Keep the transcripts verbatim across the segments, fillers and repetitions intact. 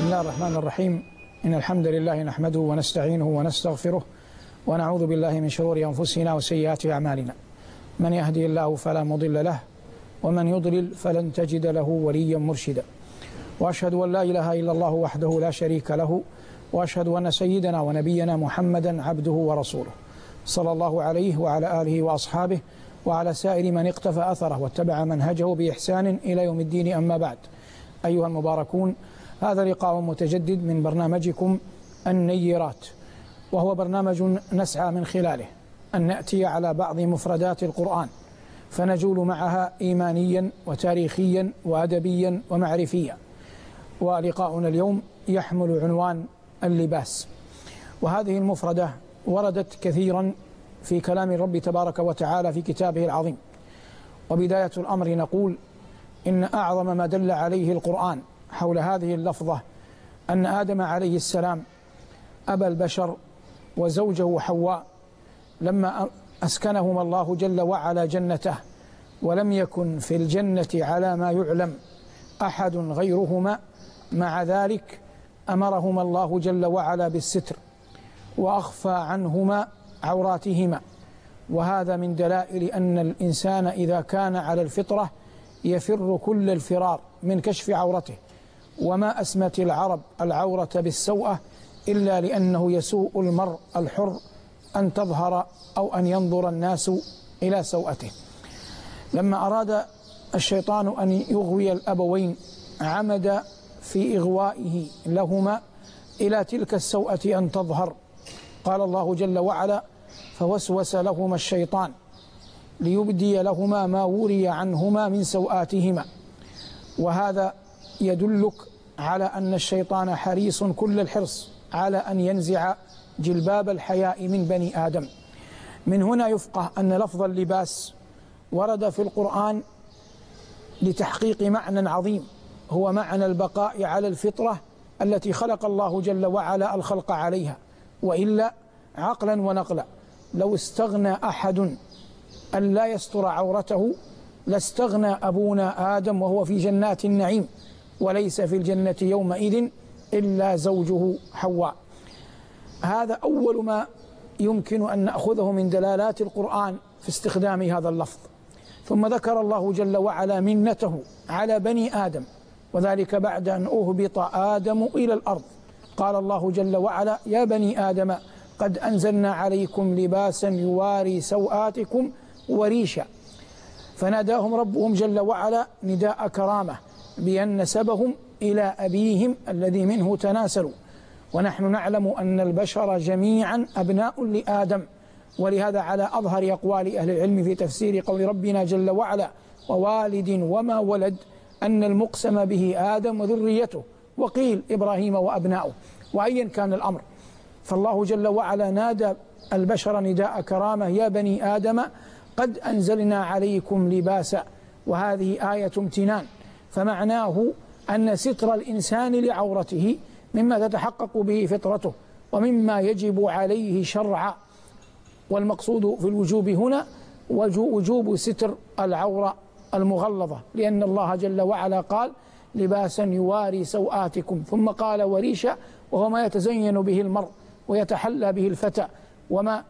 بسم الله الرحمن الرحيم. إن الحمد لله نحمده ونستعينه ونستغفره ونعوذ بالله من شرور أنفسنا وسيئات أعمالنا. من يهدي الله فلا مضل له ومن يضلل فلن تجد له وليا مرشدا. وأشهد أن لا إله إلا الله وحده لا شريك له، وأشهد أن سيدنا ونبينا محمدا عبده ورسوله، صلى الله عليه وعلى آله وأصحابه وعلى سائر من اقتفى أثره واتبع منهجه بإحسان إلى يوم الدين. أما بعد، أيها المباركون، هذا لقاء متجدد من برنامجكم النيرات، وهو برنامج نسعى من خلاله أن نأتي على بعض مفردات القرآن فنجول معها إيمانيا وتاريخيا وأدبيا ومعرفيا. ولقاؤنا اليوم يحمل عنوان اللباس، وهذه المفردة وردت كثيرا في كلام الرب تبارك وتعالى في كتابه العظيم. وبداية الأمر نقول إن أعظم ما دل عليه القرآن حول هذه اللفظة أن آدم عليه السلام أبا البشر وزوجه حواء لما أسكنهما الله جل وعلا جنته، ولم يكن في الجنة على ما يعلم أحد غيرهما، مع ذلك أمرهما الله جل وعلا بالستر وأخفى عنهما عوراتهما. وهذا من دلائل أن الإنسان إذا كان على الفطرة يفر كل الفرار من كشف عورته. وما أسمت العرب العورة بالسوءة إلا لأنه يسوء المرء الحر أن تظهر أو أن ينظر الناس إلى سوءته. لما أراد الشيطان أن يغوي الأبوين عمد في إغوائه لهما إلى تلك السوءة أن تظهر. قال الله جل وعلا: فوسوس لهما الشيطان ليبدي لهما ما وري عنهما من سوآتهما. وهذا يدلك على أن الشيطان حريص كل الحرص على أن ينزع جلباب الحياء من بني آدم. من هنا يفقه أن لفظ اللباس ورد في القرآن لتحقيق معنى عظيم، هو معنى البقاء على الفطرة التي خلق الله جل وعلا الخلق عليها. وإلا عقلا ونقلا لو استغنى أحد أن لا يستر عورته لاستغنى أبونا آدم وهو في جنات النعيم، وليس في الجنة يومئذ إلا زوجه حواء. هذا أول ما يمكن أن نأخذه من دلالات القرآن في استخدام هذا اللفظ. ثم ذكر الله جل وعلا منته على بني آدم، وذلك بعد أن أهبط آدم إلى الأرض. قال الله جل وعلا: يا بني آدم قد أنزلنا عليكم لباسا يواري سوآتكم وريشا. فناداهم ربهم جل وعلا نداء كرامة بأن نسبهم إلى أبيهم الذي منه تناسلوا. ونحن نعلم أن البشر جميعا أبناء لآدم، ولهذا على أظهر أقوال أهل العلم في تفسير قول ربنا جل وعلا: ووالد وما ولد، أن المقسم به آدم وذريته، وقيل إبراهيم وأبناؤه. وأيا كان الأمر، فالله جل وعلا نادى البشر نداء كرامة: يا بني آدم قد أنزلنا عليكم لباسا. وهذه آية امتنان، فمعناه أن ستر الإنسان لعورته مما تتحقق به فطرته ومما يجب عليه شرعا. والمقصود في الوجوب هنا وجوب ستر العورة المغلظة، لأن الله جل وعلا قال: لباسا يواري سوآتكم، ثم قال: وريشا، وهو ما يتزين به المرء ويتحلى به الفتى وما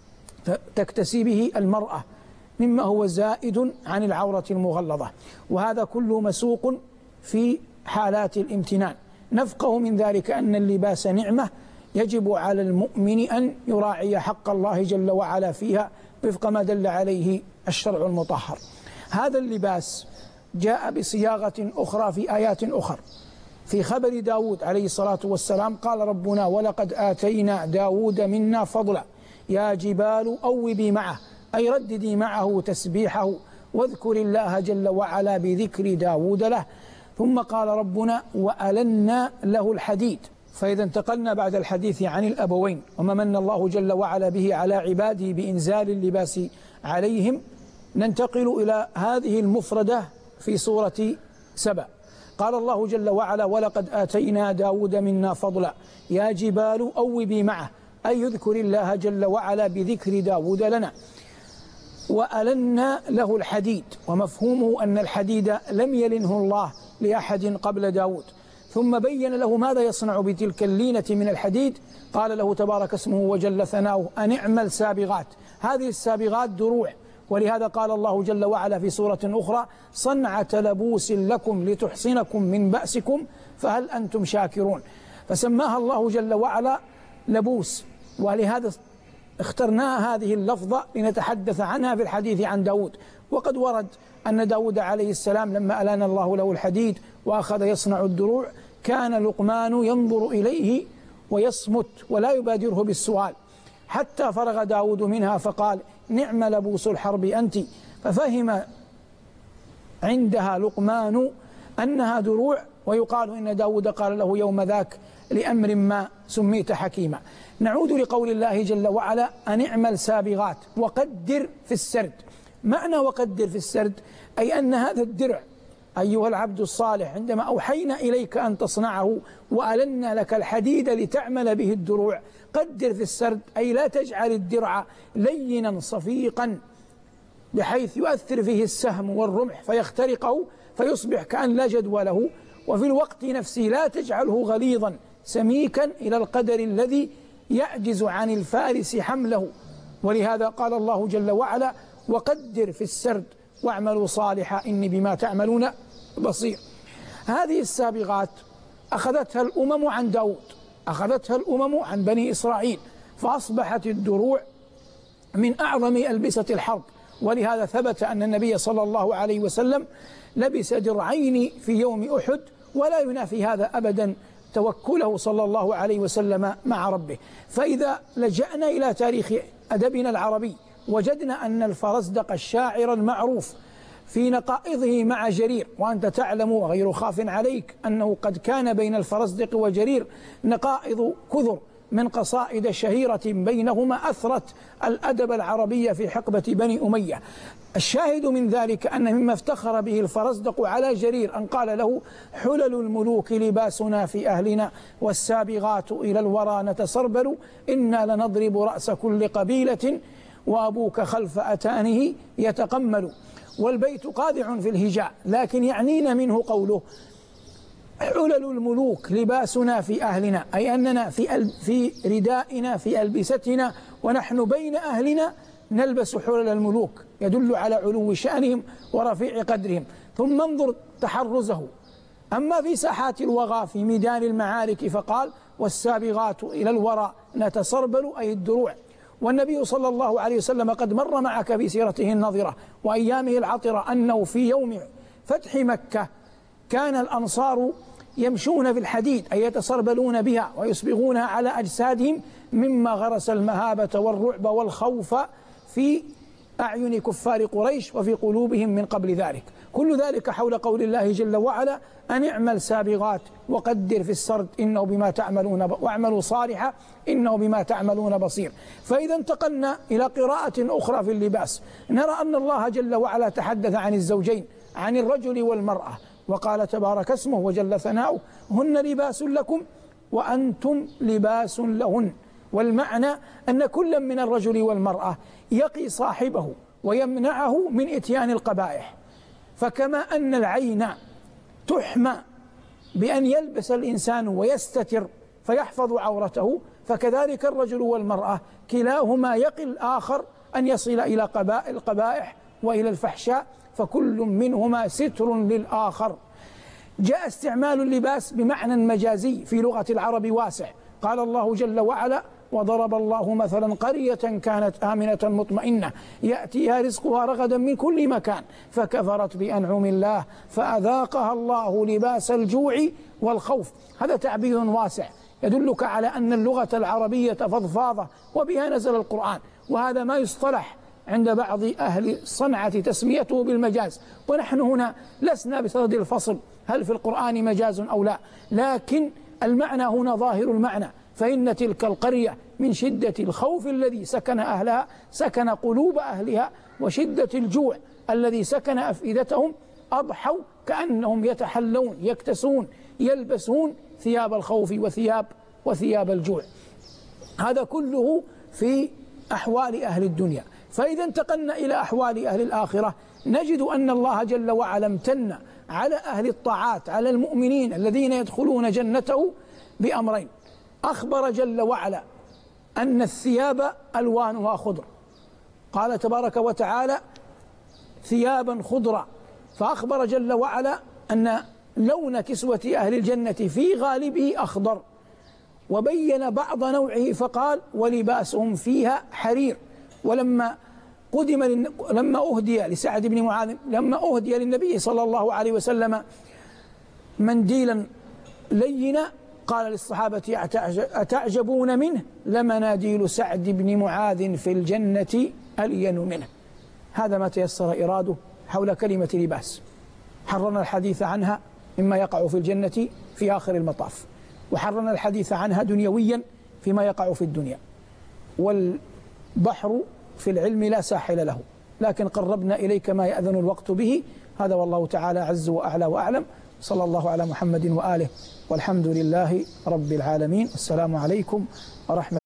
تكتسي به المرأة مما هو زائد عن العورة المغلظة. وهذا كله مسوق في حالات الامتنان. نفقه من ذلك أن اللباس نعمة يجب على المؤمن أن يراعي حق الله جل وعلا فيها وفق ما دل عليه الشرع المطهر. هذا اللباس جاء بصياغة أخرى في آيات أخرى. في خبر داود عليه الصلاة والسلام قال ربنا: ولقد آتينا داود منا فضلا يا جبال أوبي معه، أي رددي معه تسبيحه واذكر الله جل وعلا بذكر داود له. ثم قال ربنا: وألنا له الحديد. فإذا انتقلنا بعد الحديث عن الأبوين وما من الله جل وعلا به على عباده بإنزال اللباس عليهم، ننتقل إلى هذه المفردة في سورة سبأ. قال الله جل وعلا: ولقد آتينا داود منا فضلا يا جبال أوبي معه، أي يذكر الله جل وعلا بذكر داود لنا. وألنا له الحديد، ومفهومه أن الحديد لم يلنه الله لأحد قبل داود، ثم بين له ماذا يصنع بتلك اللينة من الحديد. قال له تبارك اسمه وجل ثناؤه أن اعمل سابغات. هذه السابغات دروع، ولهذا قال الله جل وعلا في سورة أخرى صنعة لبوس لكم لتحصنكم من بأسكم فهل أنتم شاكرون. فسماها الله جل وعلا لبوس، ولهذا اخترناها هذه اللفظة لنتحدث عنها في الحديث عن داود. وقد ورد أن داود عليه السلام لما ألان الله له الحديد وأخذ يصنع الدروع كان لقمان ينظر إليه ويصمت ولا يبادره بالسؤال، حتى فرغ داود منها فقال نعم لبوس الحرب أنت. ففهم عندها لقمان أنها دروع، ويقال إن داود قال له يوم ذاك لأمر ما سميت حكيما. نعود لقول الله جل وعلا أن اعمل سابغات وقدر في السرد. معنى وقدر في السرد أي أن هذا الدرع أيها العبد الصالح عندما أوحينا إليك أن تصنعه وألنا لك الحديد لتعمل به الدروع، قدر في السرد أي لا تجعل الدرع لينا صفيقا بحيث يؤثر فيه السهم والرمح فيخترقه فيصبح كأن لا جدوى له، وفي الوقت نفسه لا تجعله غليظا سميكا إلى القدر الذي يعجز عن الفارس حمله. ولهذا قال الله جل وعلا وقدر في السرد واعملوا صالحا إني بما تعملون بصير. هذه السابغات أخذتها الأمم عن داود، أخذتها الأمم عن بني إسرائيل، فأصبحت الدروع من أعظم ألبسة الحرب. ولهذا ثبت أن النبي صلى الله عليه وسلم لبس درعين في يوم أحد، ولا ينافي هذا أبدا توكله صلى الله عليه وسلم مع ربه. فإذا لجأنا إلى تاريخ أدبنا العربي وجدنا أن الفرزدق الشاعر المعروف في نقائضه مع جرير، وأنت تعلم وغير خاف عليك أنه قد كان بين الفرزدق وجرير نقائض كثر من قصائد شهيرة بينهما أثرت الأدب العربي في حقبة بني أمية. الشاهد من ذلك أن مما افتخر به الفرزدق على جرير أن قال له حلل الملوك لباسنا في أهلنا والسابغات إلى الورى نتسربل إنا لنضرب رأس كل قبيلة وأبوك خلف أتانه يتقمل. والبيت قاذع في الهجاء، لكن يعنينا منه قوله حلل الملوك لباسنا في أهلنا، أي أننا في في ردائنا في ألبستنا ونحن بين أهلنا نلبس حلل الملوك، يدل على علو شأنهم ورفيع قدرهم. ثم انظر تحرزه. أما في ساحات الوغى في ميدان المعارك فقال والسابغات إلى الورى نتسربل أي الدروع. والنبي صلى الله عليه وسلم قد مر معك في سيرته النظرة وأيامه العطرة أنه في يوم فتح مكة كان الأنصار يمشون في الحديد أي يتسربلون بها ويصبغونها على أجسادهم مما غرس المهابة والرعب والخوف في أعين كفار قريش وفي قلوبهم من قبل ذلك. كل ذلك حول قول الله جل وعلا أن اعمل سابغات وقدر في السرد إنه بما تعملون واعملوا صالحا إنه بما تعملون بصير. فإذا انتقلنا إلى قراءة أخرى في اللباس نرى أن الله جل وعلا تحدث عن الزوجين عن الرجل والمرأة وقال تبارك اسمه وجل ثناؤه هن لباس لكم وأنتم لباس لهن. والمعنى أن كل من الرجل والمرأة يقي صاحبه ويمنعه من إتيان القبائح. فكما أن العين تحمى بأن يلبس الإنسان ويستتر فيحفظ عورته، فكذلك الرجل والمرأة كلاهما يقي الآخر أن يصل إلى القبائح وإلى الفحشاء، فكل منهما ستر للآخر. جاء استعمال اللباس بمعنى مجازي في لغة العرب واسع. قال الله جل وعلا وضرب الله مثلا قرية كانت آمنة مطمئنة يأتيها رزقها رغدا من كل مكان فكفرت بأنعم الله فأذاقها الله لباس الجوع والخوف. هذا تعبير واسع يدلك على أن اللغة العربية فضفاضة وبها نزل القرآن، وهذا ما يصطلح عند بعض أهل الصنعة تسميته بالمجاز. ونحن هنا لسنا بصدد الفصل هل في القرآن مجاز أو لا، لكن المعنى هنا ظاهر المعنى. فإن تلك القرية من شدة الخوف الذي سكن أهلها سكن قلوب أهلها، وشدة الجوع الذي سكن أفئدتهم أضحوا كأنهم يتحلون يكتسون يلبسون ثياب الخوف وثياب وثياب الجوع. هذا كله في أحوال أهل الدنيا. فإذا انتقلنا إلى أحوال أهل الآخرة نجد أن الله جل وعلا امتن على أهل الطاعات، على المؤمنين الذين يدخلون جنته بأمرين. أخبر جل وعلا أن الثياب ألوانها خضر، قال تبارك وتعالى ثيابا خضرا، فأخبر جل وعلا أن لون كسوة أهل الجنة في غالبه أخضر، وبين بعض نوعه فقال ولباسهم فيها حرير. ولما قدم لما أهدي لسعد بن معاذ لما أهدي للنبي صلى الله عليه وسلم منديلا لينا قال للصحابة أتعجبون منه لمناديل سعد بن معاذ في الجنة ألين منه. هذا ما تيسر إراده حول كلمة لباس. حررنا الحديث عنها مما يقع في الجنة في آخر المطاف، وحررنا الحديث عنها دنيويا فيما يقع في الدنيا. والبحر في العلم لا ساحل له، لكن قربنا إليك ما يأذن الوقت به. هذا والله تعالى عز وأعلى وأعلم. صلى الله على محمد وآله، والحمد لله رب العالمين. السلام عليكم ورحمة